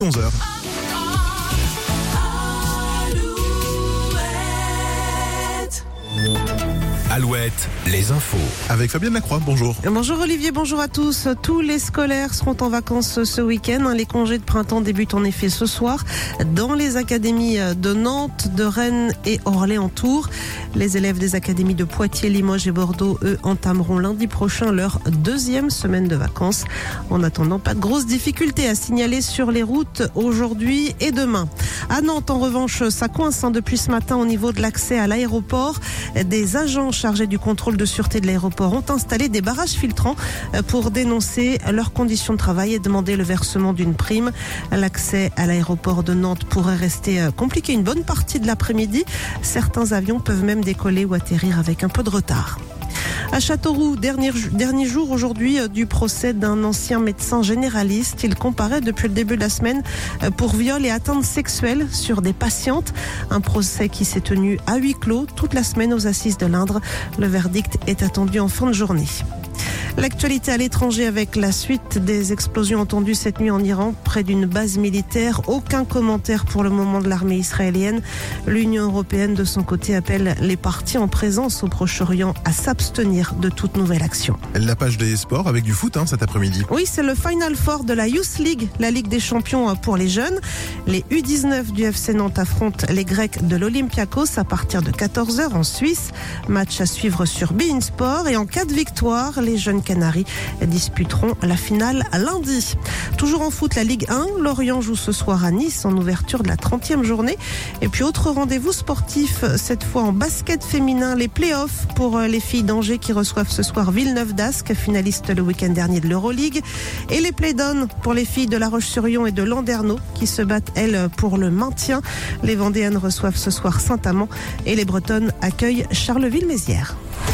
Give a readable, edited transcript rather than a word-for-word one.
11h. Alouette, les infos. Avec Fabienne Lacroix, bonjour. Bonjour Olivier, bonjour à tous. Tous les scolaires seront en vacances ce week-end. Les congés de printemps débutent en effet ce soir dans les académies de Nantes, de Rennes et Orléans-Tours. Les élèves des académies de Poitiers, Limoges et Bordeaux, eux, entameront lundi prochain leur deuxième semaine de vacances. En attendant, pas de grosses difficultés à signaler sur les routes aujourd'hui et demain. À Nantes, en revanche, ça coince depuis ce matin au niveau de l'accès à l'aéroport. Des agents chargés du contrôle de sûreté de l'aéroport ont installé des barrages filtrants pour dénoncer leurs conditions de travail et demander le versement d'une prime. L'accès à l'aéroport de Nantes pourrait rester compliqué une bonne partie de l'après-midi. Certains avions peuvent même décoller ou atterrir avec un peu de retard. À Châteauroux, dernier jour aujourd'hui du procès d'un ancien médecin généraliste. Il comparaît depuis le début de la semaine pour viol et atteinte sexuelle sur des patientes. Un procès qui s'est tenu à huis clos toute la semaine aux assises de l'Indre. Le verdict est attendu en fin de journée. L'actualité à l'étranger avec la suite des explosions entendues cette nuit en Iran près d'une base militaire. Aucun commentaire pour le moment de l'armée israélienne. L'Union européenne de son côté appelle les partis en présence au Proche-Orient à s'abstenir de toute nouvelle action. La page des sports avec du foot cet après-midi. Oui, c'est le Final Four de la Youth League, la Ligue des champions pour les jeunes. Les U19 du FC Nantes affrontent les Grecs de l'Olympiakos à partir de 14h en Suisse. Match à suivre sur beIN Sport et en cas de victoire, les jeunes Canaries disputeront la finale lundi. Toujours en foot, la Ligue 1, Lorient joue ce soir à Nice en ouverture de la 30e journée. Et puis autre rendez-vous sportif, cette fois en basket féminin, les playoffs pour les filles d'Angers qui reçoivent ce soir Villeneuve d'Ascq, finaliste le week-end dernier de l'Euroleague. Et les play-downs pour les filles de La Roche-sur-Yon et de Landerneau qui se battent, elles, pour le maintien. Les Vendéennes reçoivent ce soir Saint-Amand et les Bretonnes accueillent Charleville-Mézières.